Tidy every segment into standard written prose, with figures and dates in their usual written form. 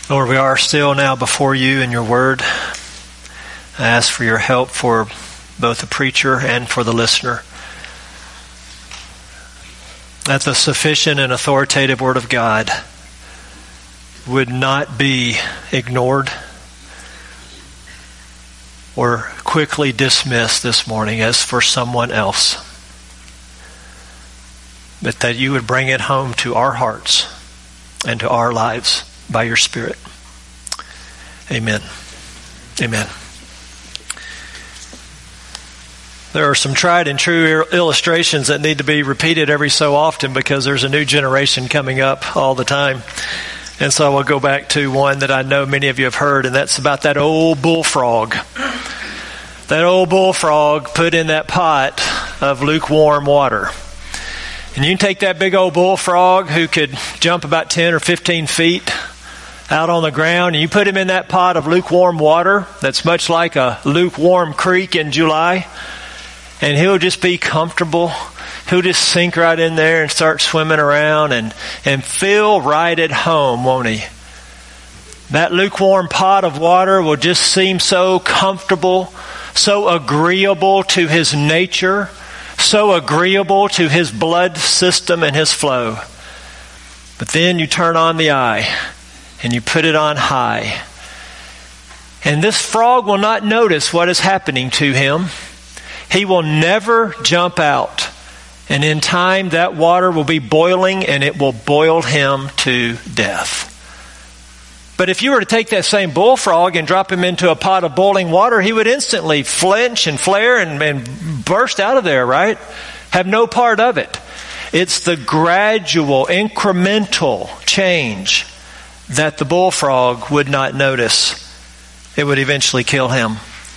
Lord, we are still now before you in your word. I ask for your help for both the preacher and for the listener. That the sufficient and authoritative word of God would not be ignored or quickly dismissed this morning as for someone else, but that you would bring it home to our hearts and to our lives by your Spirit. Amen. Amen. There are some tried and true illustrations that need to be repeated every so often because there's a new generation coming up all the time. And so I will go back to one that I know many of you have heard, and that's about that old bullfrog. That old bullfrog put in that pot of lukewarm water. And you can take that big old bullfrog who could jump about 10 or 15 feet out on the ground, and you put him in that pot of lukewarm water that's much like a lukewarm creek in July, and he'll just be comfortable. He'll just sink right in there and start swimming around and feel right at home, won't he? That lukewarm pot of water will just seem so comfortable, so agreeable to his nature, so agreeable to his blood system and his flow. But then you turn on the eye and you put it on high. And this frog will not notice what is happening to him. He will never jump out. And in time, that water will be boiling and it will boil him to death. But if you were to take that same bullfrog and drop him into a pot of boiling water, he would instantly flinch and flare and burst out of there, right? Have no part of it. It's the gradual, incremental change that the bullfrog would not notice. It would eventually kill him.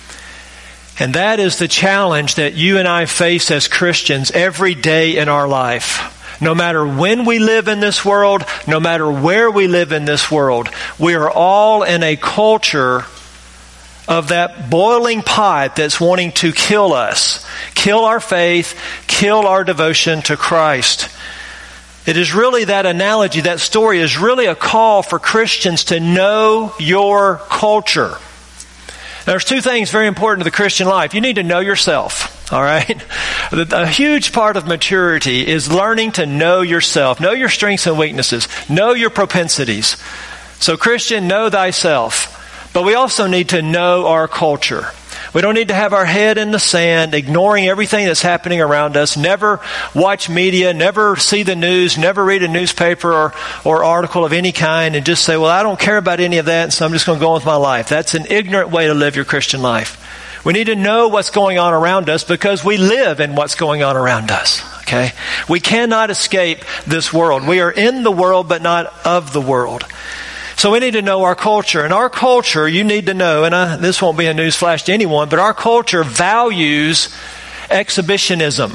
And that is the challenge that you and I face as Christians every day in our life. No matter when we live in this world, no matter where we live in this world, we are all in a culture of that boiling pot that's wanting to kill us, kill our faith, kill our devotion to Christ. It is really that analogy, that story is really a call for Christians to know your culture. There's two things very important to the Christian life. You need to know yourself, all right? A huge part of maturity is learning to know yourself, know your strengths and weaknesses, know your propensities. So Christian, know thyself. But we also need to know our culture. We don't need to have our head in the sand, ignoring everything that's happening around us, never watch media, never see the news, never read a newspaper or article of any kind and just say, well, I don't care about any of that, so I'm just going to go on with my life. That's an ignorant way to live your Christian life. We need to know what's going on around us because we live in what's going on around us, okay? We cannot escape this world. We are in the world, but not of the world. So we need to know our culture. And our culture, you need to know, and this won't be a news flash to anyone, but our culture values exhibitionism.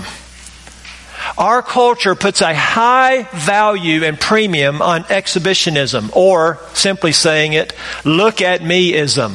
Our culture puts a high value and premium on exhibitionism, or simply saying it, look at me-ism.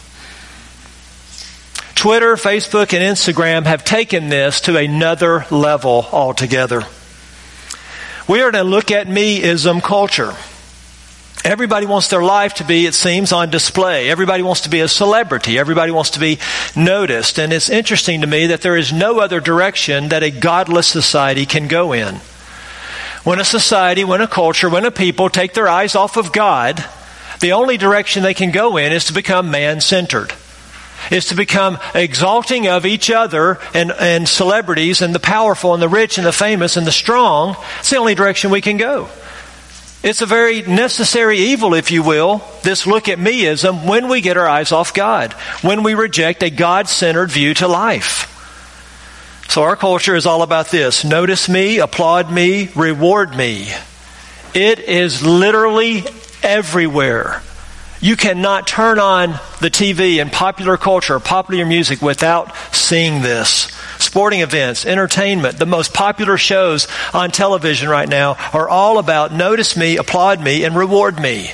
Twitter, Facebook, and Instagram have taken this to another level altogether. We are in a look at me-ism culture. Everybody wants their life to be, it seems, on display. Everybody wants to be a celebrity. Everybody wants to be noticed. And it's interesting to me that there is no other direction that a godless society can go in. When a society, when a culture, when a people take their eyes off of God, the only direction they can go in is to become man-centered. Is to become exalting of each other and celebrities and the powerful and the rich and the famous and the strong. It's the only direction we can go. It's a very necessary evil, if you will, this look at me-ism when we get our eyes off God, when we reject a God-centered view to life. So our culture is all about this. Notice me, applaud me, reward me. It is literally everywhere. You cannot turn on the TV and popular culture, popular music without seeing this. Sporting events, entertainment, the most popular shows on television right now are all about notice me, applaud me, and reward me.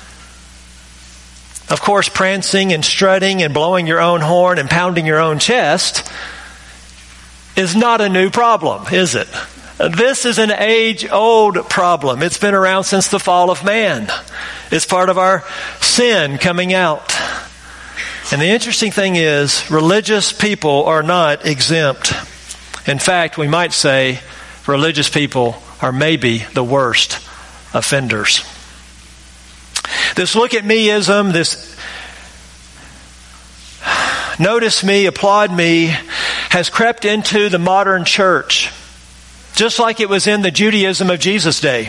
Of course, prancing and strutting and blowing your own horn and pounding your own chest is not a new problem, is it? This is an age-old problem. It's been around since the fall of man. It's part of our sin coming out. And the interesting thing is, religious people are not exempt. In fact, we might say religious people are maybe the worst offenders. This look at me-ism, this notice me, applaud me, has crept into the modern church, just like it was in the Judaism of Jesus' day.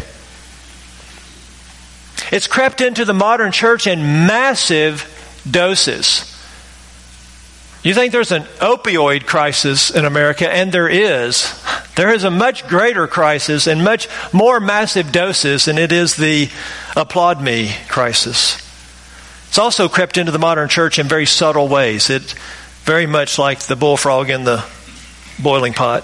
It's crept into the modern church in massive doses. You think there's an opioid crisis in America, and there is. There is a much greater crisis in much more massive doses, and it is the applaud me crisis. It's also crept into the modern church in very subtle ways. It's very much like the bullfrog in the boiling pot.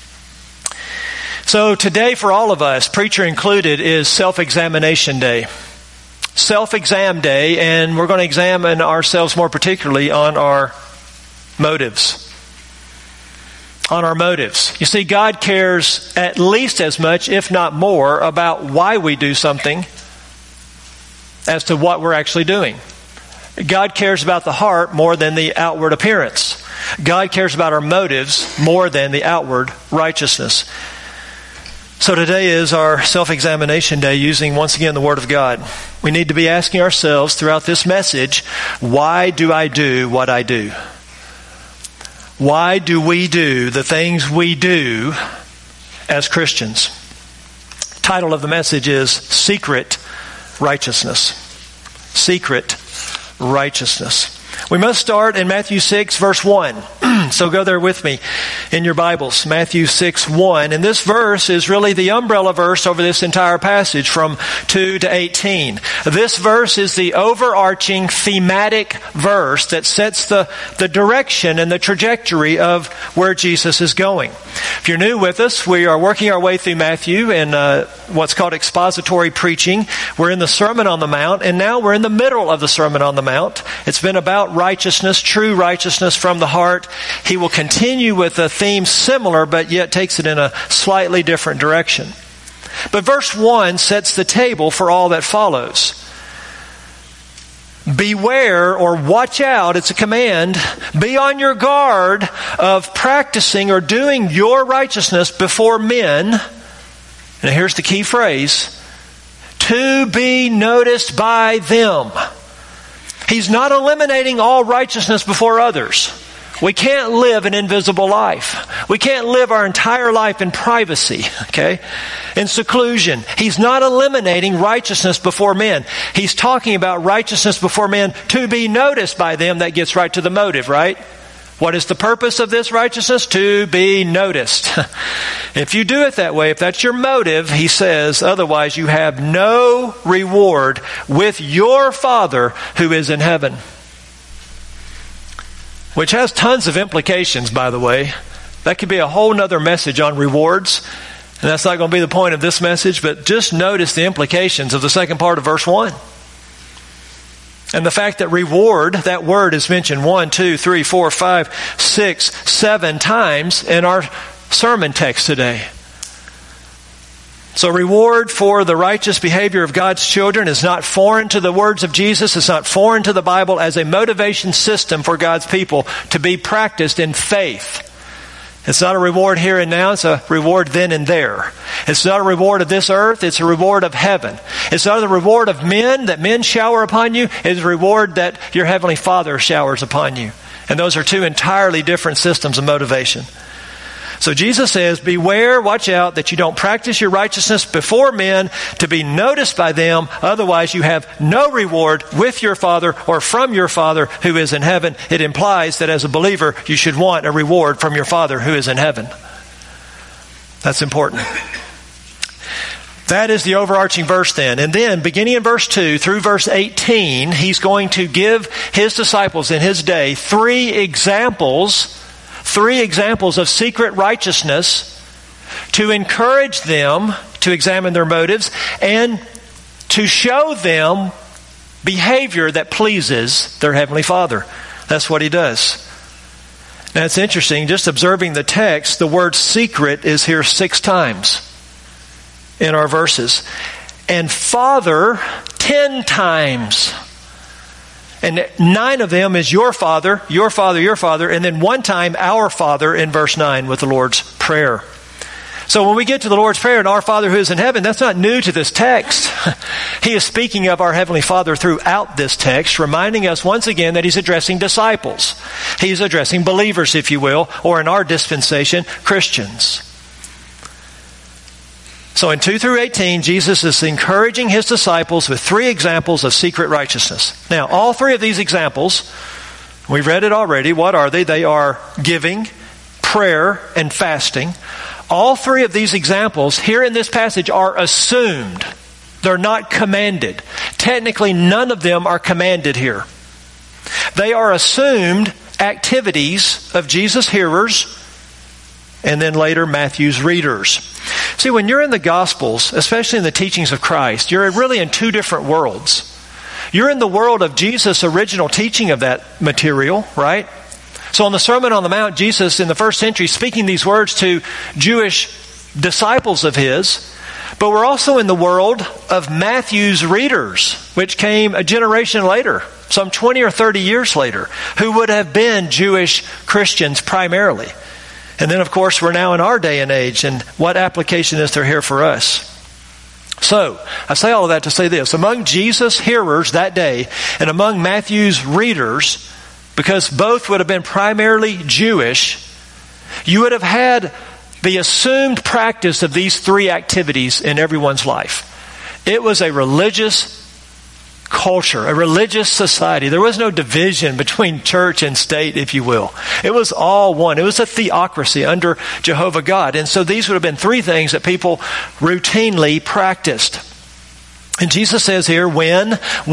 So today for all of us, preacher included, is self-examination day. Self-exam day, and we're going to examine ourselves more particularly on our motives. On our motives. You see, God cares at least as much, if not more, about why we do something as to what we're actually doing. God cares about the heart more than the outward appearance. God cares about our motives more than the outward righteousness. So today is our self-examination day, using once again the Word of God. We need to be asking ourselves throughout this message, why do I do what I do? Why do we do the things we do as Christians? The title of the message is Secret Righteousness. Secret Righteousness. We must start in Matthew 6, verse 1. So go there with me in your Bibles. Matthew 6, 1. And this verse is really the umbrella verse over this entire passage from 2 to 18. This verse is the overarching thematic verse that sets the direction and the trajectory of where Jesus is going. If you're new with us, we are working our way through Matthew in what's called expository preaching. We're in the Sermon on the Mount, and now we're in the middle of the Sermon on the Mount. It's been about righteousness, true righteousness from the heart. He will continue with a theme similar, but yet takes it in a slightly different direction. But verse 1 sets the table for all that follows. Beware, or watch out, it's a command. Be on your guard of practicing or doing your righteousness before men. And here's the key phrase: to be noticed by them. He's not eliminating all righteousness before others. We can't live an invisible life. We can't live our entire life in privacy, okay? In seclusion. He's not eliminating righteousness before men. He's talking about righteousness before men to be noticed by them. That gets right to the motive, right? What is the purpose of this righteousness? To be noticed. If you do it that way, if that's your motive, he says, otherwise you have no reward with your Father who is in heaven. Which has tons of implications, by the way. That could be a whole nother message on rewards. And that's not going to be the point of this message, but just notice the implications of the second part of verse 1. And the fact that reward, that word is mentioned 1, 2, 3, 4, 5, 6, 7 times in our sermon text today. So reward for the righteous behavior of God's children is not foreign to the words of Jesus. It's not foreign to the Bible as a motivation system for God's people to be practiced in faith. It's not a reward here and now. It's a reward then and there. It's not a reward of this earth. It's a reward of heaven. It's not a reward of men that men shower upon you. It's a reward that your Heavenly Father showers upon you. And those are two entirely different systems of motivation. So Jesus says, beware, watch out that you don't practice your righteousness before men to be noticed by them. Otherwise, you have no reward with your Father or from your Father who is in heaven. It implies that as a believer, you should want a reward from your Father who is in heaven. That's important. That is the overarching verse then. And then, beginning in verse 2 through verse 18, he's going to give his disciples in his day three examples of secret righteousness to encourage them to examine their motives and to show them behavior that pleases their Heavenly Father. That's what he does. Now it's interesting, just observing the text, the word secret is here 6 times in our verses. and Father 10 times. And 9 of them is your Father, your Father, your Father, and then 1 time our Father in verse 9 with the Lord's Prayer. So when we get to the Lord's Prayer and our Father who is in heaven, that's not new to this text. He is speaking of our Heavenly Father throughout this text, reminding us once again that He's addressing disciples. He's addressing believers, if you will, or in our dispensation, Christians. So in 2 through 18, Jesus is encouraging His disciples with 3 examples of secret righteousness. Now, all 3 of these examples, we've read it already. What are they? They are giving, prayer, and fasting. All 3 of these examples here in this passage are assumed. They're not commanded. Technically, none of them are commanded here. They are assumed activities of Jesus' hearers and then later Matthew's readers. See, when you're in the Gospels, especially in the teachings of Christ, you're really in 2 different worlds. You're in the world of Jesus' original teaching of that material, right? So on the Sermon on the Mount, Jesus in the first century speaking these words to Jewish disciples of His. But we're also in the world of Matthew's readers, which came a generation later, some 20 or 30 years later, who would have been Jewish Christians primarily. And then, of course, we're now in our day and age, and what application is there here for us? So, I say all of that to say this. Among Jesus' hearers that day, and among Matthew's readers, because both would have been primarily Jewish, you would have had the assumed practice of these 3 activities in everyone's life. It was a religious culture, a religious society. There was no division between church and state, if you will. It was all one. It was a theocracy under Jehovah God. And so these would have been 3 things that people routinely practiced. And Jesus says here, when,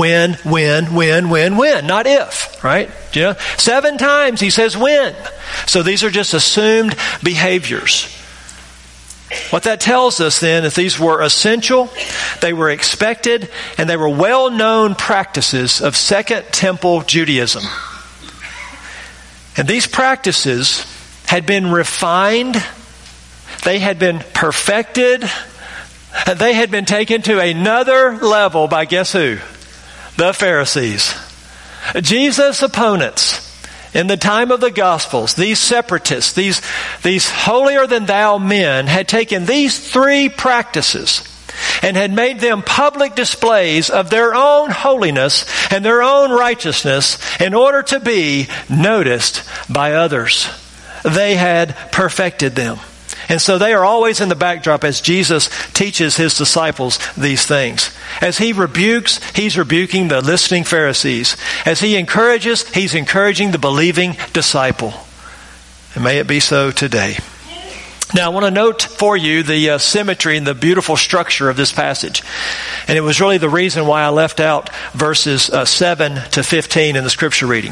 not if, right? You know, 7 times He says when. So these are just assumed behaviors. What that tells us then is these were essential, they were expected, and they were well-known practices of Second Temple Judaism. And these practices had been refined, they had been perfected, and they had been taken to another level by guess who? The Pharisees. Jesus' opponents in the time of the Gospels, these separatists, these holier-than-thou men had taken these 3 practices and had made them public displays of their own holiness and their own righteousness in order to be noticed by others. They had perfected them. And so they are always in the backdrop as Jesus teaches His disciples these things. As He rebukes, He's rebuking the listening Pharisees. As He encourages, He's encouraging the believing disciple. And may it be so today. Now I want to note for you the symmetry and the beautiful structure of this passage. And it was really the reason why I left out verses 7 to 15 in the scripture reading.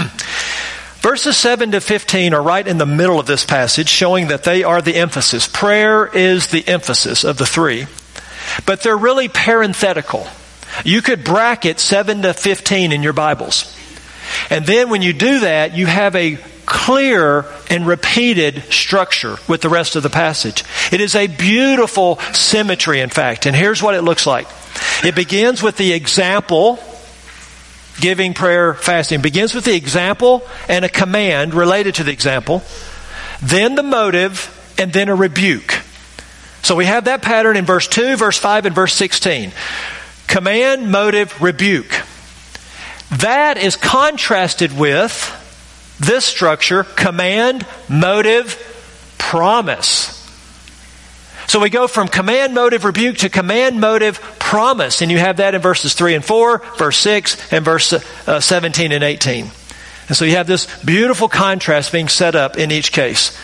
Verses 7 to 15 are right in the middle of this passage, showing that they are the emphasis. Prayer is the emphasis of the 3. But they're really parenthetical. You could bracket 7 to 15 in your Bibles. And then when you do that, you have a clear and repeated structure with the rest of the passage. It is a beautiful symmetry, in fact. And here's what it looks like. It begins with the example. Giving, prayer, fasting begins with the example and a command related to the example, then the motive, and then a rebuke. So we have that pattern in verse 2, verse 5, and verse 16. Command, motive, rebuke. That is contrasted with this structure, command, motive, promise. So we go from command, motive, rebuke to command, motive, promise. And you have that in verses 3 and 4, verse 6, and verse 17 and 18. And so you have this beautiful contrast being set up in each case.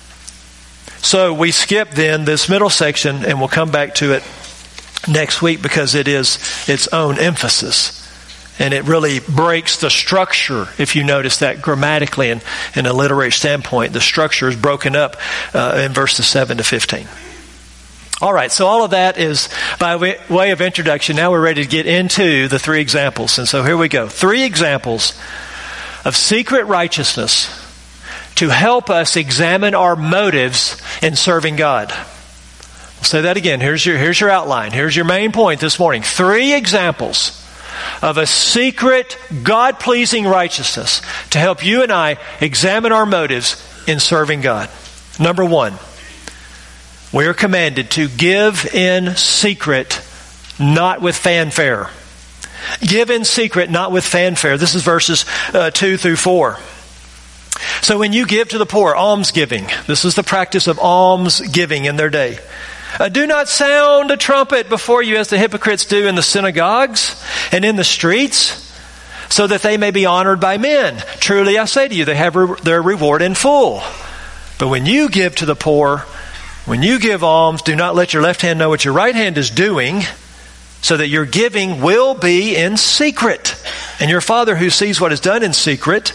So we skip then this middle section, and we'll come back to it next week because it is its own emphasis. And it really breaks the structure, if you notice that grammatically and in a literary standpoint. The structure is broken up in verses 7 to 15. All right, so all of that is by way of introduction. Now we're ready to get into the 3 examples. And so here we go. 3 examples of secret righteousness to help us examine our motives in serving God. I'll say that again. Here's your outline. Here's your main point this morning. 3 examples of a secret, God-pleasing righteousness to help you and I examine our motives in serving God. Number 1, we are commanded to give in secret, not with fanfare. Give in secret, not with fanfare. This is verses 2 through 4. So when you give to the poor, almsgiving. This is the practice of almsgiving in their day. Do not sound a trumpet before you as the hypocrites do in the synagogues and in the streets, so that they may be honored by men. Truly I say to you, they have their reward in full. But when you give to the poor, when you give alms, do not let your left hand know what your right hand is doing, so that your giving will be in secret. And your Father who sees what is done in secret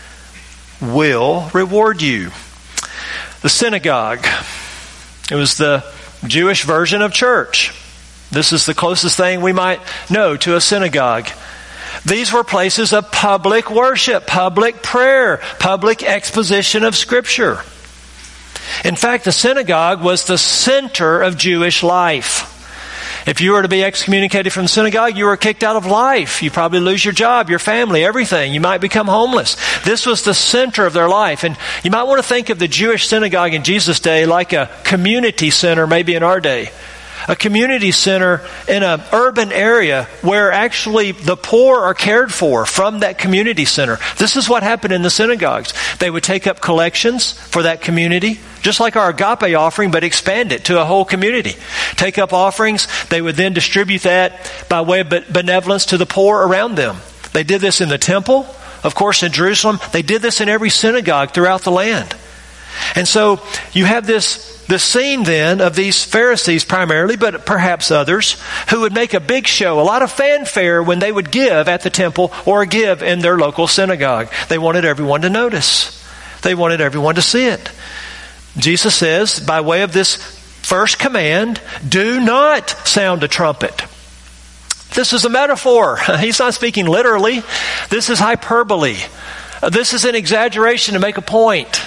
will reward you. The synagogue. It was the Jewish version of church. This is the closest thing we might know to a synagogue. These were places of public worship, public prayer, public exposition of Scripture. In fact, the synagogue was the center of Jewish life. If you were to be excommunicated from the synagogue, you were kicked out of life. You probably lose your job, your family, everything. You might become homeless. This was the center of their life. And you might want to think of the Jewish synagogue in Jesus' day like a community center, maybe in our day. A community center in an urban area where actually the poor are cared for from that community center. This is what happened in the synagogues. They would take up collections for that community, just like our agape offering, but expand it to a whole community. Take up offerings. They would then distribute that by way of benevolence to the poor around them. They did this in the temple, of course, in Jerusalem. They did this in every synagogue throughout the land. And so you have the scene then of these Pharisees primarily, but perhaps others, who would make a big show, a lot of fanfare when they would give at the temple or give in their local synagogue. They wanted everyone to notice. They wanted everyone to see it. Jesus says, by way of this first command, do not sound a trumpet. This is a metaphor. He's not speaking literally. This is hyperbole. This is an exaggeration to make a point.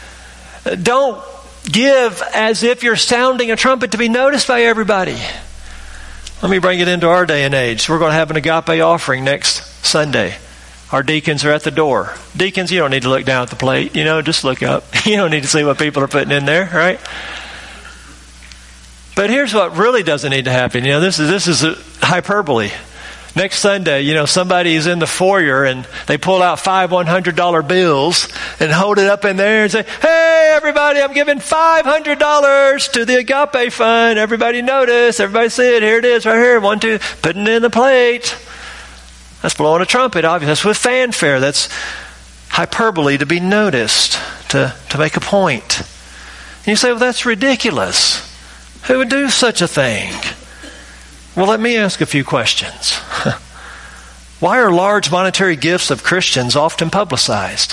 Don't give as if you're sounding a trumpet to be noticed by everybody. Let me bring it into our day and age. We're going to have an agape offering next Sunday. Our deacons are at the door. Deacons, you don't need to look down at the plate. Just look up. You don't need to see what people are putting in there, right? But here's what really doesn't need to happen. This is a hyperbole. Next Sunday, somebody's in the foyer and they pull out 5 $100 bills and hold it up in there and say, hey, everybody, I'm giving $500 to the Agape Fund. Everybody notice. Everybody see it. Here it is right here. 1, 2, putting it in the plate. That's blowing a trumpet, obviously. That's with fanfare. That's hyperbole to be noticed, to make a point. And you say, well, that's ridiculous. Who would do such a thing? Well, let me ask a few questions. Why are large monetary gifts of Christians often publicized?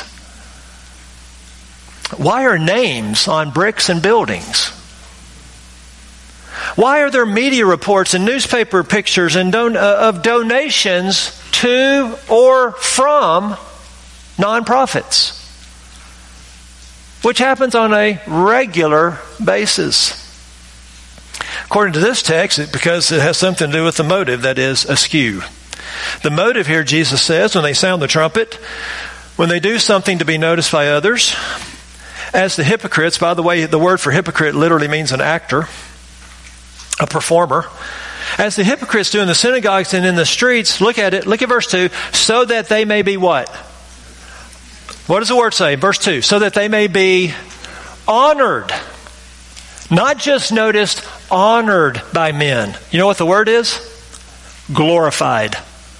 Why are names on bricks and buildings? Why are there media reports and newspaper pictures and of donations to or from nonprofits? Which happens on a regular basis. According to this text, because it has something to do with the motive that is askew. The motive here, Jesus says, when they sound the trumpet, when they do something to be noticed by others, as the hypocrites, by the way, the word for hypocrite literally means an actor, a performer. As the hypocrites do in the synagogues and in the streets, look at it, look at verse 2, so that they may be what? What does the word say? Verse 2, so that they may be honored. Not just noticed, honored by men. You know what the word is? Glorified.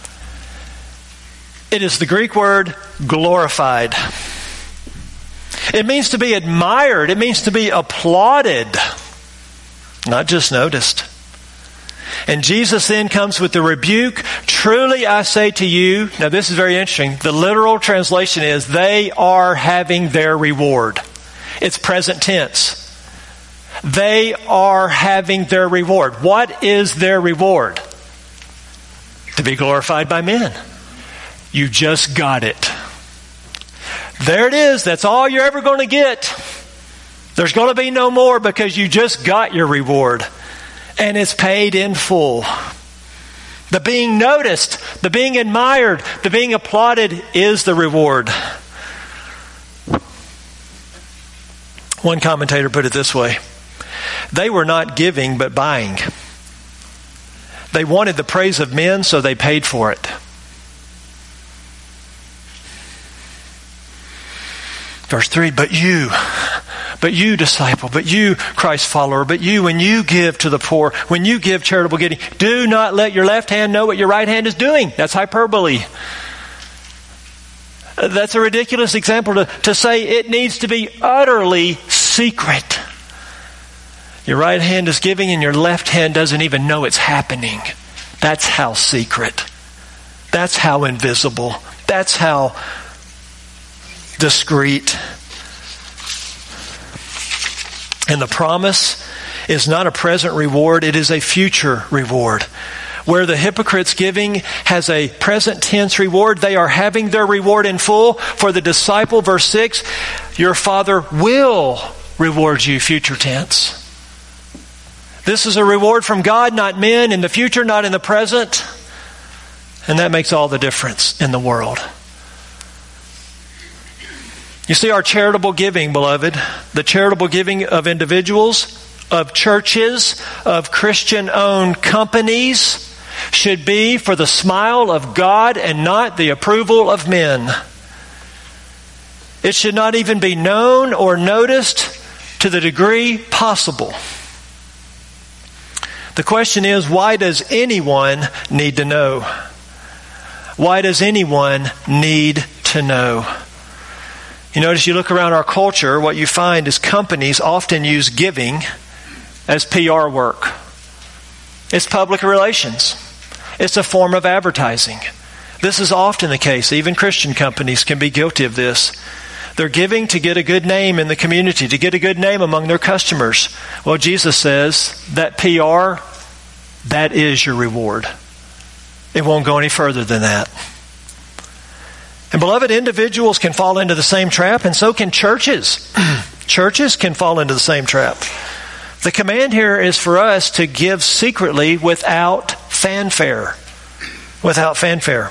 It is the Greek word glorified. It means to be admired. It means to be applauded. Not just noticed. And Jesus then comes with the rebuke. Truly I say to you, now this is very interesting. The literal translation is, they are having their reward. It's present tense. They are having their reward. What is their reward? To be glorified by men. You just got it. There it is. That's all you're ever going to get. There's going to be no more because you just got your reward. And it's paid in full. The being noticed, the being admired, the being applauded is the reward. One commentator put it this way. They were not giving but buying. They wanted the praise of men, so they paid for it. Verse 3, but you disciple, but you Christ follower, but you, when you give to the poor, when you give charitable giving, do not let your left hand know what your right hand is doing. That's hyperbole. That's a ridiculous example to say it needs to be utterly secret. Your right hand is giving and your left hand doesn't even know it's happening. That's how secret. That's how invisible. That's how discreet. And the promise is not a present reward, it is a future reward. Where the hypocrite's giving has a present tense reward, they are having their reward in full. For the disciple, verse 6, your Father will reward you, future tense. This is a reward from God, not men, in the future, not in the present. And that makes all the difference in the world. You see, our charitable giving, beloved, the charitable giving of individuals, of churches, of Christian-owned companies, should be for the smile of God and not the approval of men. It should not even be known or noticed to the degree possible. The question is, why does anyone need to know? Why does anyone need to know? You notice you look around our culture, what you find is companies often use giving as PR work. It's public relations. It's a form of advertising. This is often the case. Even Christian companies can be guilty of this. They're giving to get a good name in the community, to get a good name among their customers. Well, Jesus says that PR, that is your reward. It won't go any further than that. And beloved, individuals can fall into the same trap, and so can churches. Churches can fall into the same trap. The command here is for us to give secretly without fanfare. Without fanfare.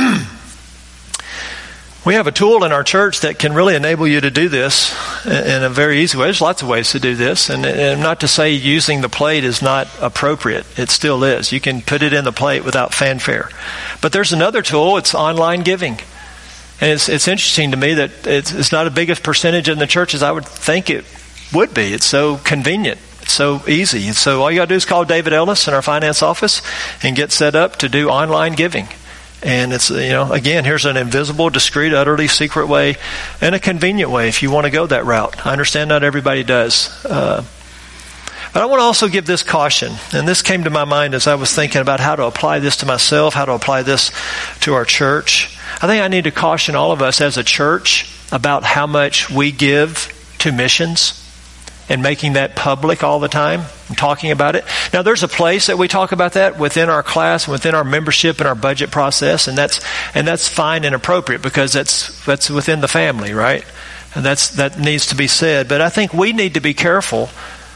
We have a tool in our church that can really enable you to do this in a very easy way. There's lots of ways to do this. And not to say using the plate is not appropriate. It still is. You can put it in the plate without fanfare. But there's another tool. It's online giving. And it's interesting to me that it's not a big percentage in the church as I would think it would be. It's so convenient. It's so easy. And so all you got to do is call David Ellis in our finance office and get set up to do online giving. And it's, again, here's an invisible, discreet, utterly secret way and a convenient way if you want to go that route. I understand not everybody does. But I want to also give this caution. And this came to my mind as I was thinking about how to apply this to myself, how to apply this to our church. I think I need to caution all of us as a church about how much we give to missions and making that public all the time and talking about it. Now, there's a place that we talk about that within our class, within our membership and our budget process, and that's fine and appropriate because that's within the family, right? And that needs to be said. But I think we need to be careful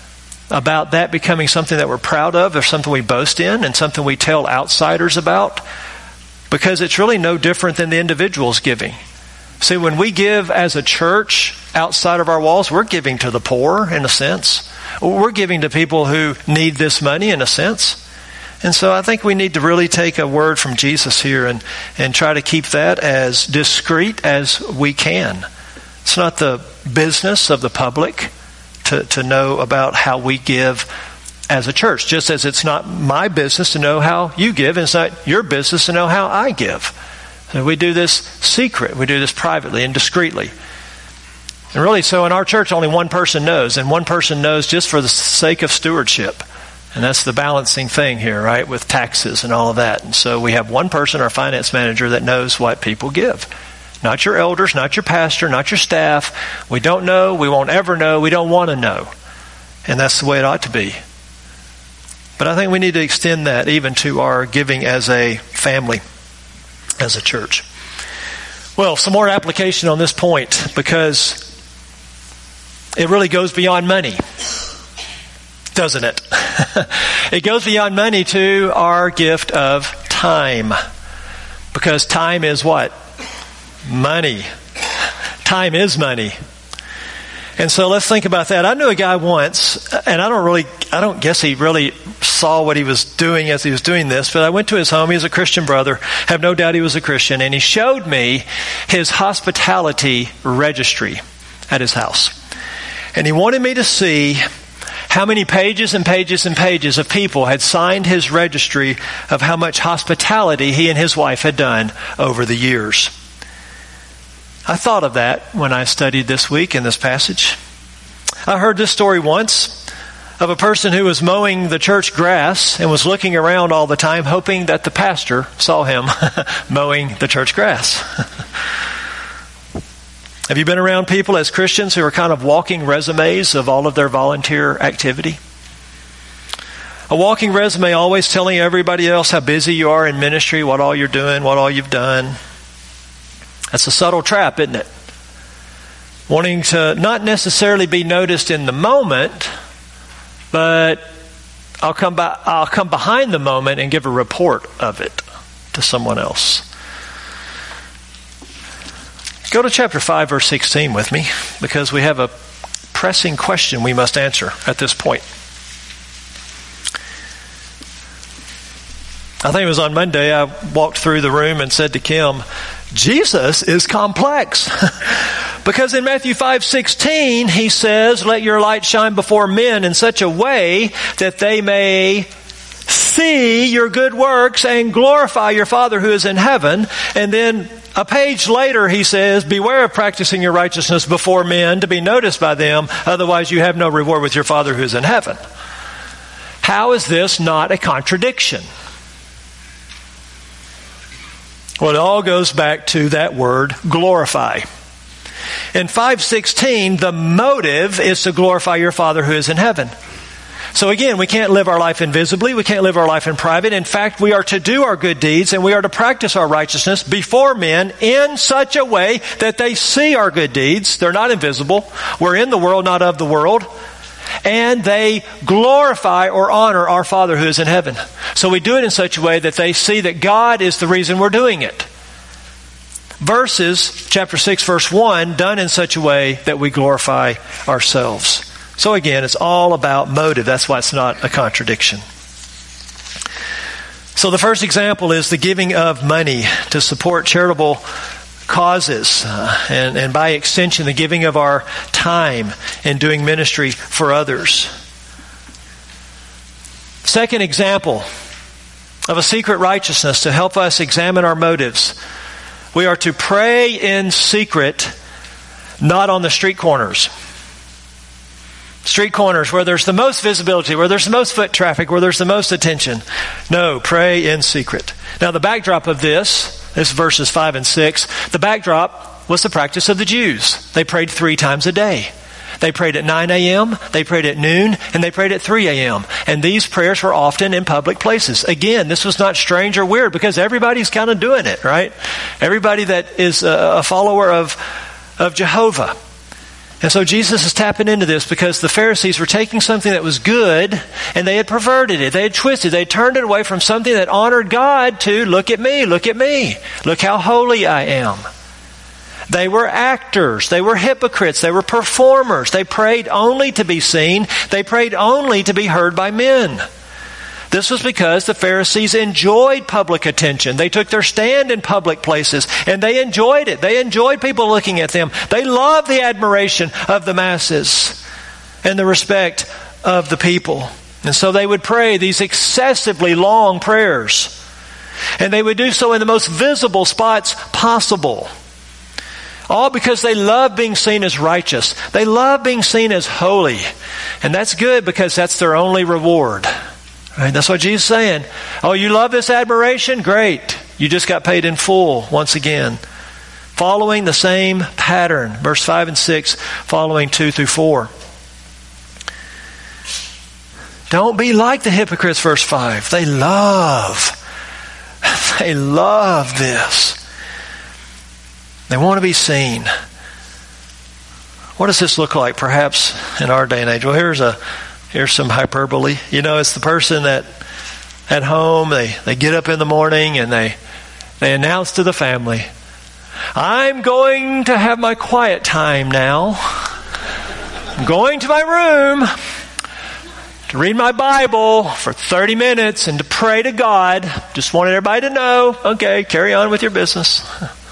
about that becoming something that we're proud of or something we boast in and something we tell outsiders about, because it's really no different than the individual's giving. See, when we give as a church outside of our walls, we're giving to the poor in a sense. We're giving to people who need this money in a sense. And so I think we need to really take a word from Jesus here and try to keep that as discreet as we can. It's not the business of the public to know about how we give as a church, just as it's not my business to know how you give, and it's not your business to know how I give. So we do this secret. We do this privately and discreetly. And really, so in our church, only one person knows, and one person knows just for the sake of stewardship. And that's the balancing thing here, right, with taxes and all of that. And so we have one person, our finance manager, that knows what people give. Not your elders, not your pastor, not your staff. We don't know. We won't ever know. We don't want to know. And that's the way it ought to be. But I think we need to extend that even to our giving as a family, as a church. Well, some more application on this point, because it really goes beyond money, doesn't it? It goes beyond money to our gift of time. Because time is what? Money. Time is money. And so let's think about that. I knew a guy once, and I don't guess he really saw what he was doing as he was doing this, but I went to his home. He was a Christian brother. Have no doubt he was a Christian. And he showed me his hospitality registry at his house. And he wanted me to see how many pages and pages and pages of people had signed his registry of how much hospitality he and his wife had done over the years. I thought of that when I studied this week in this passage. I heard this story once of a person who was mowing the church grass and was looking around all the time, hoping that the pastor saw him mowing the church grass. Have you been around people as Christians who are kind of walking resumes of all of their volunteer activity? A walking resume always telling everybody else how busy you are in ministry, what all you're doing, what all you've done. That's a subtle trap, isn't it? Wanting to not necessarily be noticed in the moment, but I'll come behind the moment and give a report of it to someone else. Go to chapter 5, verse 16 with me, because we have a pressing question we must answer at this point. I think it was on Monday I walked through the room and said to Kim, Jesus is complex. Because in Matthew 5:16, he says, let your light shine before men in such a way that they may see your good works and glorify your Father who is in heaven. And then a page later, he says, beware of practicing your righteousness before men to be noticed by them. Otherwise, you have no reward with your Father who is in heaven. How is this not a contradiction? Well, it all goes back to that word, glorify. In 5:16, the motive is to glorify your Father who is in heaven. So again, we can't live our life invisibly. We can't live our life in private. In fact, we are to do our good deeds and we are to practice our righteousness before men in such a way that they see our good deeds. They're not invisible. We're in the world, not of the world. And they glorify or honor our Father who is in heaven. So we do it in such a way that they see that God is the reason we're doing it. Versus chapter 6, verse 1, done in such a way that we glorify ourselves. So again, it's all about motive. That's why it's not a contradiction. So the first example is the giving of money to support charitable causes, and by extension, the giving of our time in doing ministry for others. Second example of a secret righteousness to help us examine our motives. We are to pray in secret, not on the street corners. Street corners where there's the most visibility, where there's the most foot traffic, where there's the most attention. No, pray in secret. Now the backdrop of this is verses 5 and 6. The backdrop was the practice of the Jews. They prayed 3 times a day. They prayed at 9 a.m., they prayed at noon, and they prayed at 3 a.m. And these prayers were often in public places. Again, this was not strange or weird because everybody's kind of doing it, right? Everybody that is a follower of Jehovah. And so Jesus is tapping into this because the Pharisees were taking something that was good and they had perverted it. They had twisted. They had turned it away from something that honored God to look at me, look at me. Look how holy I am. They were actors. They were hypocrites. They were performers. They prayed only to be seen. They prayed only to be heard by men. This was because the Pharisees enjoyed public attention. They took their stand in public places and they enjoyed it. They enjoyed people looking at them. They loved the admiration of the masses and the respect of the people. And so they would pray these excessively long prayers. And they would do so in the most visible spots possible. All because they love being seen as righteous. They love being seen as holy. And that's good because that's their only reward. Right? That's what Jesus is saying. Oh, you love this admiration? Great. You just got paid in full once again. Following the same pattern. Verse 5 and 6, following 2 through 4. Don't be like the hypocrites, verse 5. They love this. They want to be seen. What does this look like perhaps in our day and age? Well, here's some hyperbole. It's the person that at home, they get up in the morning and they announce to the family, I'm going to have my quiet time now. I'm going to my room to read my Bible for 30 minutes and to pray to God. Just wanted everybody to know. Okay, carry on with your business.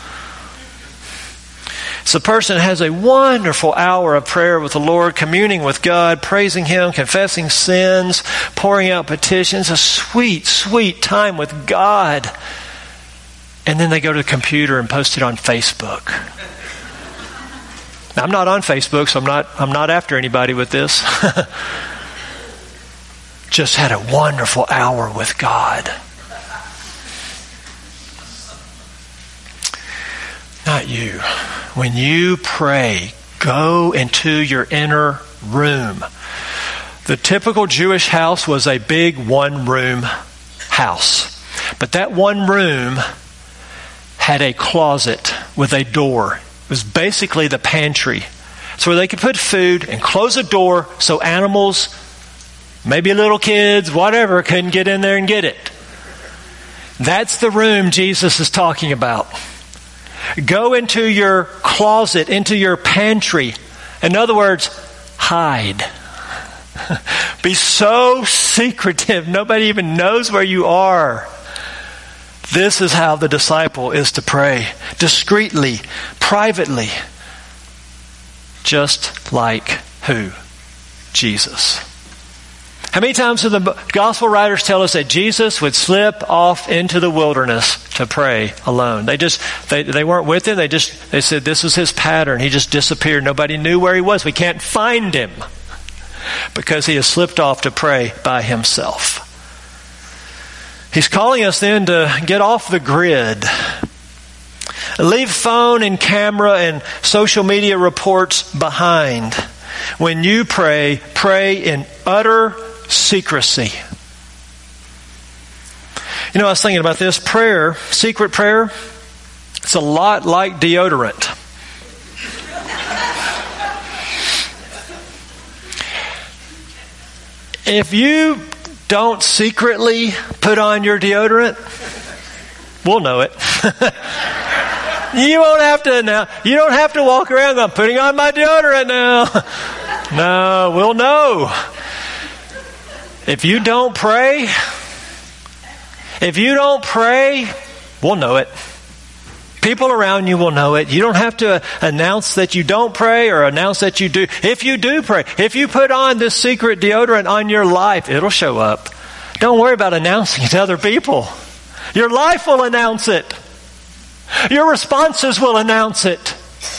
So the person has a wonderful hour of prayer with the Lord, communing with God, praising Him, confessing sins, pouring out petitions, a sweet, sweet time with God. And then they go to the computer and post it on Facebook. Now, I'm not on Facebook, so I'm not after anybody with this. Just had a wonderful hour with God. Not you. When you pray, go into your inner room. The typical Jewish house was a big one-room house. But that one room had a closet with a door. It was basically the pantry. It's where they could put food and close a door so animals, maybe little kids, whatever, couldn't get in there and get it. That's the room Jesus is talking about. Go into your closet, into your pantry. In other words, hide. Be so secretive, nobody even knows where you are. This is how the disciple is to pray. Discreetly, privately. Just like who? Jesus. How many times do the gospel writers tell us that Jesus would slip off into the wilderness to pray alone? They weren't with him. They said this was his pattern. He just disappeared. Nobody knew where he was. We can't find him because he has slipped off to pray by himself. He's calling us then to get off the grid. Leave phone and camera and social media reports behind. When you pray, pray in utter secrecy. I was thinking about this. Prayer, secret prayer, it's a lot like deodorant. If you don't secretly put on your deodorant, we'll know it. You won't have to now. You don't have to walk around going, putting on my deodorant now. No, we'll know. If you don't pray, we'll know it. People around you will know it. You don't have to announce that you don't pray or announce that you do. If you do pray, if you put on this secret deodorant on your life, it'll show up. Don't worry about announcing it to other people. Your life will announce it. Your responses will announce it.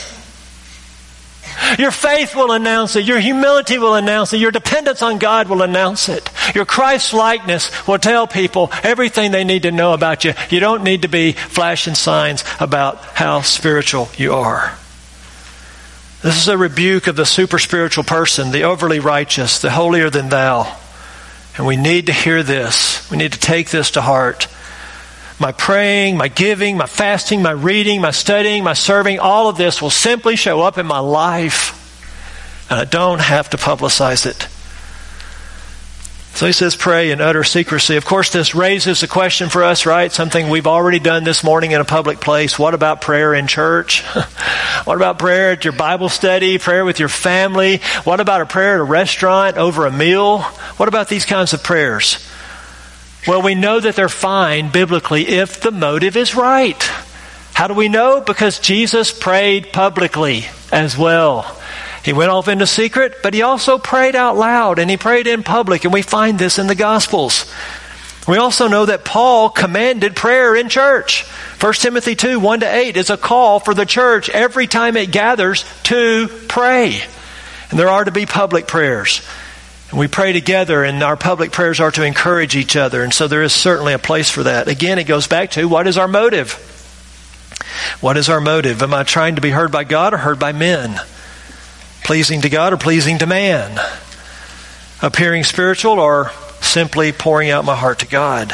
Your faith will announce it. Your humility will announce it. Your dependence on God will announce it. Your Christ-likeness will tell people everything they need to know about you. You don't need to be flashing signs about how spiritual you are. This is a rebuke of the super spiritual person, the overly righteous, the holier than thou. And we need to hear this. We need to take this to heart. My praying, my giving, my fasting, my reading, my studying, my serving, all of this will simply show up in my life. And I don't have to publicize it. So he says pray in utter secrecy. Of course, this raises a question for us, right? Something we've already done this morning in a public place. What about prayer in church? What about prayer at your Bible study? Prayer with your family? What about a prayer at a restaurant over a meal? What about these kinds of prayers? Well, we know that they're fine biblically if the motive is right. How do we know? Because Jesus prayed publicly as well. He went off into secret, but he also prayed out loud, and he prayed in public, and we find this in the Gospels. We also know that Paul commanded prayer in church. 1 Timothy 2, 1-8 is a call for the church every time it gathers to pray. And there are to be public prayers. And we pray together, and our public prayers are to encourage each other. And so there is certainly a place for that. Again, it goes back to, what is our motive? What is our motive? Am I trying to be heard by God or heard by men? Pleasing to God or pleasing to man? Appearing spiritual or simply pouring out my heart to God?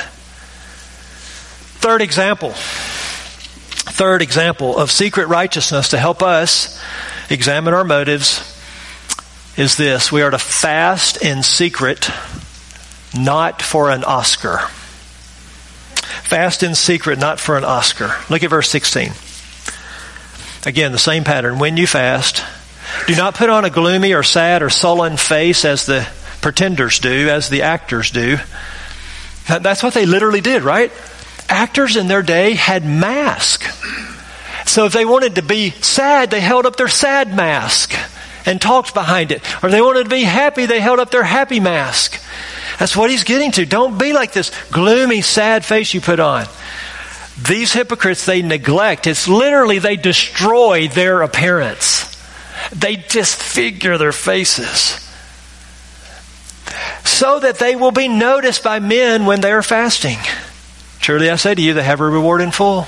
Third example of secret righteousness to help us examine our motives is this: we are to fast in secret, not for an Oscar. Fast in secret, not for an Oscar. Look at verse 16. Again, the same pattern. When you fast, do not put on a gloomy or sad or sullen face as the pretenders do, as the actors do. That's what they literally did, right? Actors in their day had masks. So if they wanted to be sad, they held up their sad mask and talked behind it. Or if they wanted to be happy, they held up their happy mask. That's what he's getting to. Don't be like this gloomy, sad face you put on. These hypocrites, they neglect. It's literally they destroy their appearance. They disfigure their faces so that they will be noticed by men when they are fasting. Truly I say to you, they have a reward in full.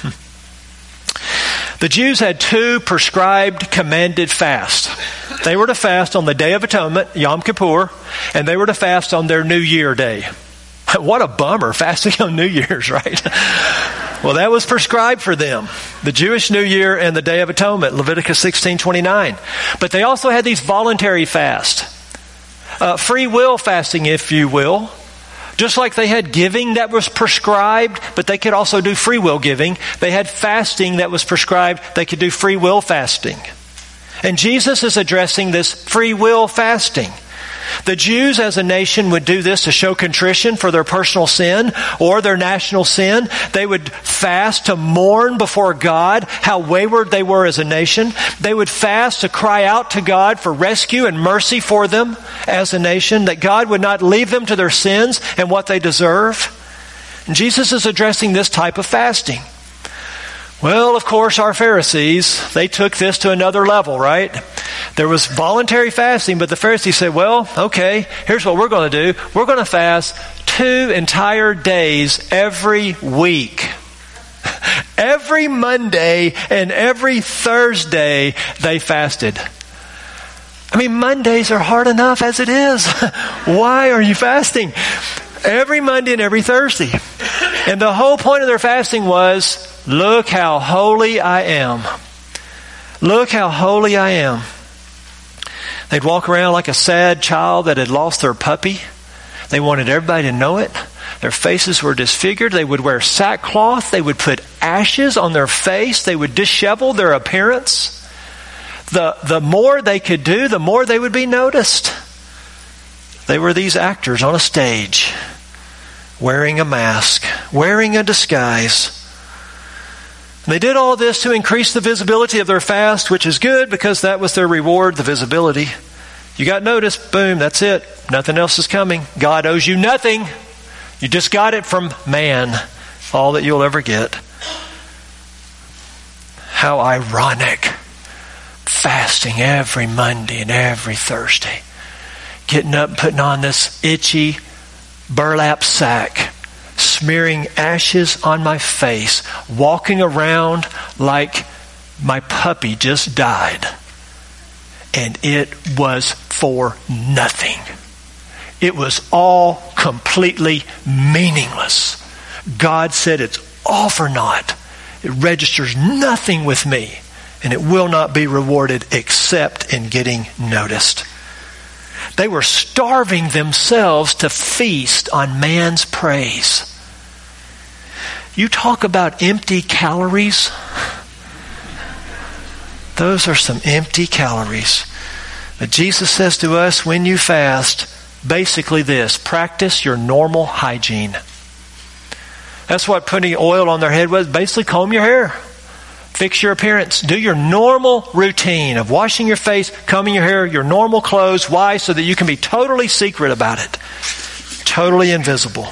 The Jews had two prescribed, commanded fasts. They were to fast on the Day of Atonement, Yom Kippur, and they were to fast on their New Year day. What a bummer, fasting on New Year's, right? Well, that was prescribed for them. The Jewish New Year and the Day of Atonement, Leviticus 16:29. But they also had these voluntary fasts. Free will fasting, if you will. Just like they had giving that was prescribed, but they could also do free will giving. They had fasting that was prescribed. They could do free will fasting. And Jesus is addressing this free will fasting. The Jews as a nation would do this to show contrition for their personal sin or their national sin. They would fast to mourn before God how wayward they were as a nation. They would fast to cry out to God for rescue and mercy for them as a nation, that God would not leave them to their sins and what they deserve. And Jesus is addressing this type of fasting. Well, of course, our Pharisees, they took this to another level, right? There was voluntary fasting, but the Pharisees said, well, okay, here's what we're going to do. We're going to fast 2 entire days every week. Every Monday and every Thursday they fasted. I mean, Mondays are hard enough as it is. Why are you fasting? Every Monday and every Thursday. And the whole point of their fasting was, look how holy I am. Look how holy I am. They'd walk around like a sad child that had lost their puppy. They wanted everybody to know it. Their faces were disfigured. They would wear sackcloth. They would put ashes on their face. They would dishevel their appearance. The more they could do, the more they would be noticed. They were these actors on a stage, wearing a mask, wearing a disguise. They did all this to increase the visibility of their fast, which is good because that was their reward, the visibility. You got noticed, boom, that's it. Nothing else is coming. God owes you nothing. You just got it from man. All that you'll ever get. How ironic. Fasting every Monday and every Thursday. Getting up and putting on this itchy burlap sack. Smearing ashes on my face, walking around like my puppy just died. And it was for nothing. It was all completely meaningless. God said it's all for naught. It registers nothing with me, and it will not be rewarded except in getting noticed. They were starving themselves to feast on man's praise. You talk about empty calories. Those are some empty calories. But Jesus says to us, when you fast, basically this: practice your normal hygiene. That's what putting oil on their head was. Basically, comb your hair. Fix your appearance. Do your normal routine of washing your face, combing your hair, your normal clothes. Why? So that you can be totally secret about it. Totally invisible.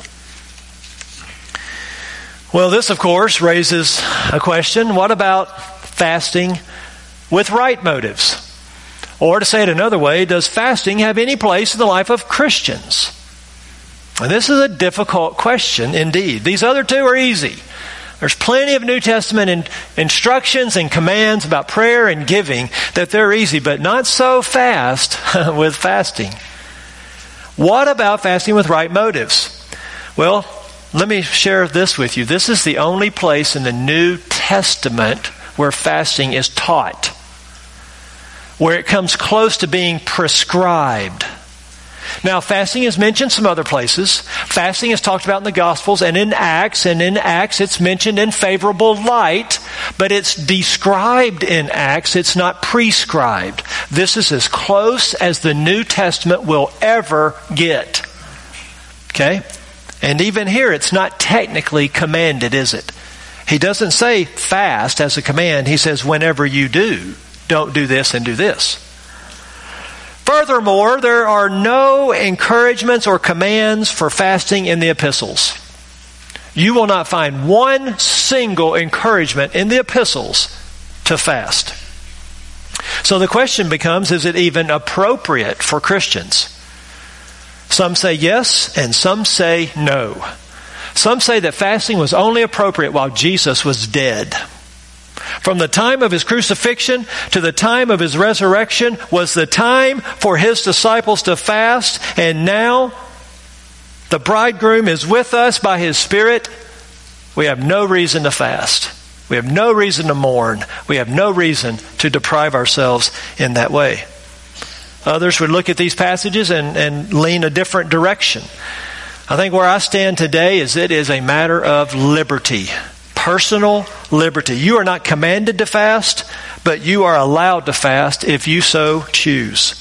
Well, this, of course, raises a question. What about fasting with right motives? Or to say it another way, does fasting have any place in the life of Christians? And this is a difficult question indeed. These other two are easy. There's plenty of New Testament instructions and commands about prayer and giving that they're easy, but not so fast with fasting. What about fasting with right motives? Well, let me share this with you. This is the only place in the New Testament where fasting is taught. where it comes close to being prescribed. Now, fasting is mentioned some other places. Fasting is talked about in the Gospels and in Acts it's mentioned in favorable light, but it's described in Acts. It's not prescribed. This is as close as the New Testament will ever get. Okay? And even here, it's not technically commanded, is it? He doesn't say fast as a command. He says whenever you do, don't do this and do this. Furthermore, there are no encouragements or commands for fasting in the epistles. You will not find one single encouragement in the epistles to fast. So the question becomes, is it even appropriate for Christians? Some say yes, and some say no. Some say that fasting was only appropriate while Jesus was dead. From the time of his crucifixion to the time of his resurrection was the time for his disciples to fast, and now the bridegroom is with us by his Spirit. We have no reason to fast. We have no reason to mourn. We have no reason to deprive ourselves in that way. Others would look at these passages and lean a different direction. I think where I stand today is it is a matter of liberty. Personal liberty. You are not commanded to fast, but you are allowed to fast if you so choose.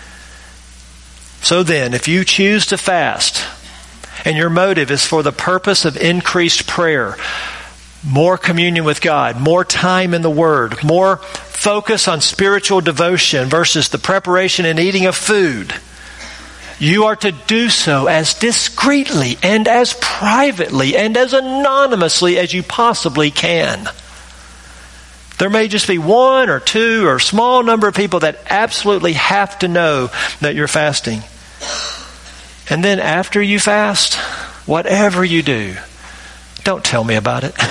So then, if you choose to fast, and your motive is for the purpose of increased prayer, more communion with God, more time in the Word, more focus on spiritual devotion versus the preparation and eating of food, you are to do so as discreetly and as privately and as anonymously as you possibly can. There may just be one or two or a small number of people that absolutely have to know that you're fasting. And then after you fast, whatever you do, don't tell me about it.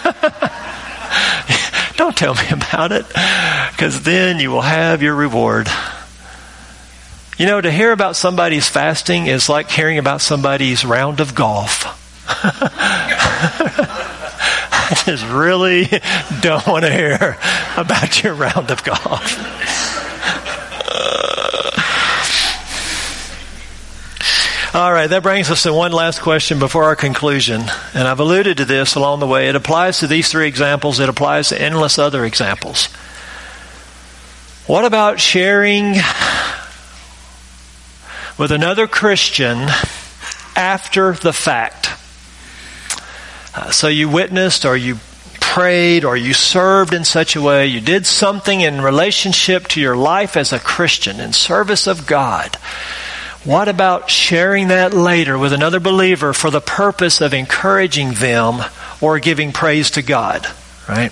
Don't tell me about it, because then you will have your reward. You know, to hear about somebody's fasting is like hearing about somebody's round of golf. I just really don't want to hear about your round of golf. All right, that brings us to one last question before our conclusion. And I've alluded to this along the way. It applies to these three examples. It applies to endless other examples. What about sharing with another Christian after the fact? So you witnessed, or you prayed, or you served in such a way, you did something in relationship to your life as a Christian in service of God. What about sharing that later with another believer for the purpose of encouraging them or giving praise to God, right?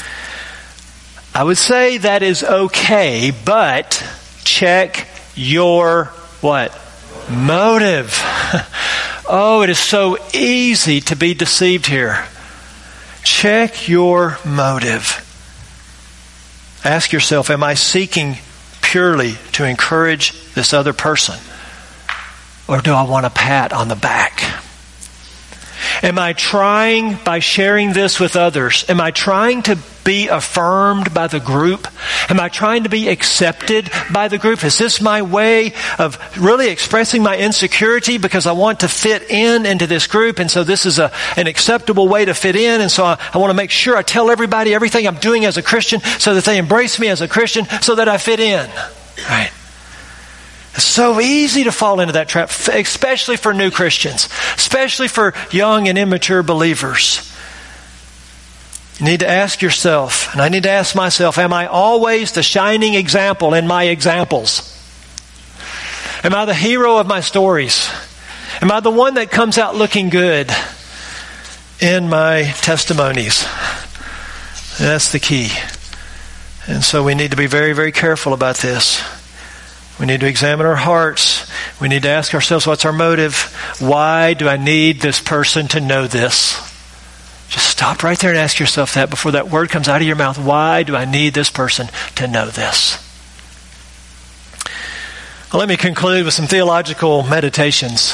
I would say that is okay, but check your what? Motive. Oh, it is so easy to be deceived here. Check your motive. Ask yourself, am I seeking purely to encourage this other person? Or do I want a pat on the back? Am I trying, by sharing this with others, am I trying to be affirmed by the group? Am I trying to be accepted by the group? Is this my way of really expressing my insecurity because I want to fit into this group, and so this is an acceptable way to fit in, and so I want to make sure I tell everybody everything I'm doing as a Christian so that they embrace me as a Christian so that I fit in, right? It's so easy to fall into that trap, especially for new Christians, especially for young and immature believers. You need to ask yourself, and I need to ask myself, am I always the shining example in my examples? Am I the hero of my stories? Am I the one that comes out looking good in my testimonies? And that's the key. And so we need to be very, very careful about this. We need to examine our hearts. We need to ask ourselves, what's our motive? Why do I need this person to know this? Just stop right there and ask yourself that before that word comes out of your mouth. Why do I need this person to know this? Well, let me conclude with some theological meditations.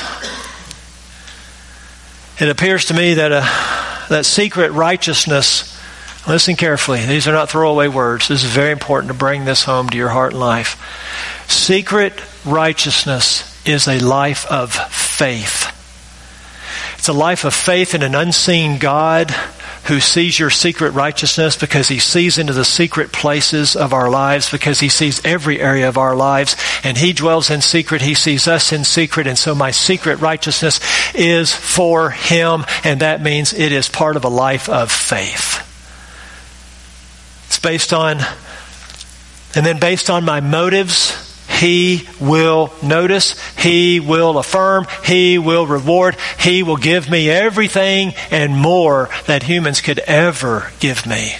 It appears to me that that secret righteousness Listen carefully. These are not throwaway words. This is very important to bring this home to your heart and life. Secret righteousness is a life of faith. It's a life of faith in an unseen God who sees your secret righteousness because He sees into the secret places of our lives, because He sees every area of our lives, and He dwells in secret. He sees us in secret, and so my secret righteousness is for Him, and that means it is part of a life of faith. It's based on my motives, He will notice, He will affirm, He will reward, He will give me everything and more that humans could ever give me.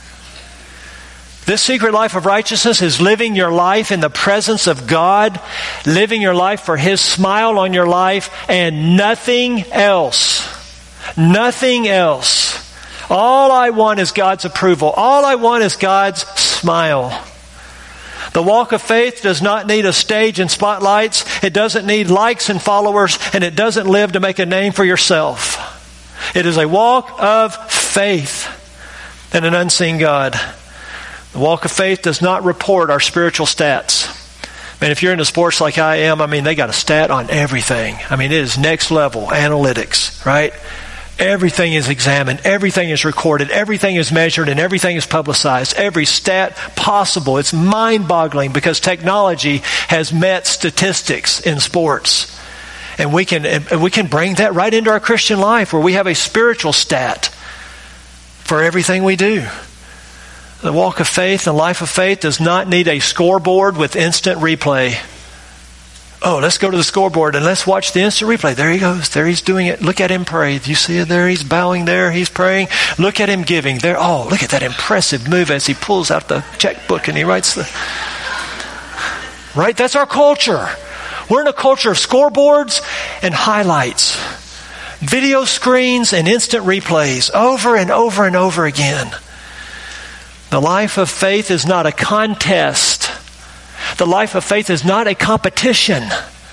This secret life of righteousness is living your life in the presence of God, living your life for His smile on your life, and nothing else. Nothing else. All I want is God's approval. All I want is God's smile. The walk of faith does not need a stage and spotlights. It doesn't need likes and followers, and it doesn't live to make a name for yourself. It is a walk of faith in an unseen God. The walk of faith does not report our spiritual stats. Man, if you're into sports like I am, they got a stat on everything. It is next level analytics, right? Everything is examined, everything is recorded, everything is measured, and everything is publicized. Every stat possible. It's mind-boggling because technology has met statistics in sports. And we can bring that right into our Christian life where we have a spiritual stat for everything we do. The walk of faith and life of faith does not need a scoreboard with instant replay. Oh, let's go to the scoreboard and let's watch the instant replay. There he goes. There he's doing it. Look at him pray. Do you see it there? He's bowing there. He's praying. Look at him giving there. Oh, look at that impressive move as he pulls out the checkbook and he writes the... Right? That's our culture. We're in a culture of scoreboards and highlights. Video screens and instant replays over and over and over again. The life of faith is not a contest. The life of faith is not a competition.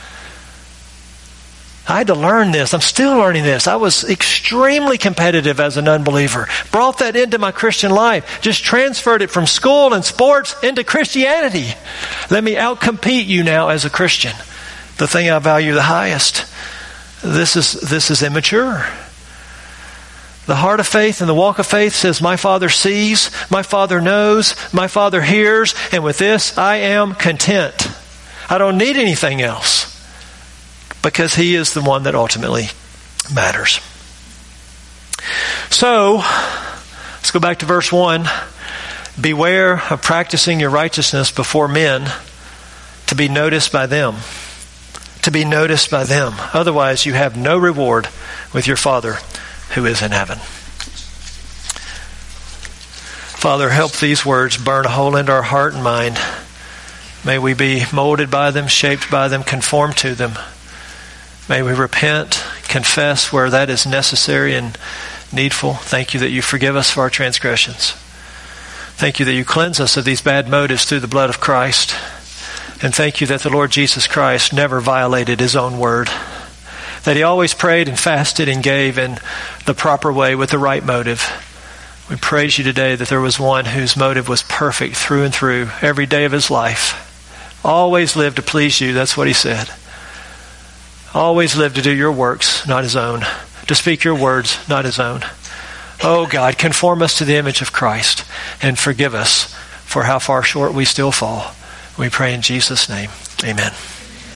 I had to learn this. I'm still learning this. I was extremely competitive as an unbeliever. Brought that into my Christian life. Just transferred it from school and sports into Christianity. Let me outcompete you now as a Christian. The thing I value the highest. This is immature. The heart of faith and the walk of faith says, my Father sees, my Father knows, my Father hears, and with this I am content. I don't need anything else because He is the one that ultimately matters. So, let's go back to verse 1. Beware of practicing your righteousness before men to be noticed by them. To be noticed by them. Otherwise, you have no reward with your Father who is in heaven. Father, help these words burn a hole into our heart and mind. May we be molded by them, shaped by them, conformed to them. May we repent, confess where that is necessary and needful. Thank you that you forgive us for our transgressions. Thank you that you cleanse us of these bad motives through the blood of Christ. And thank you that the Lord Jesus Christ never violated His own word. That He always prayed and fasted and gave in the proper way with the right motive. We praise you today that there was one whose motive was perfect through and through every day of his life. Always lived to please you, that's what he said. Always lived to do your works, not his own. To speak your words, not his own. Oh God, conform us to the image of Christ and forgive us for how far short we still fall. We pray in Jesus' name. Amen.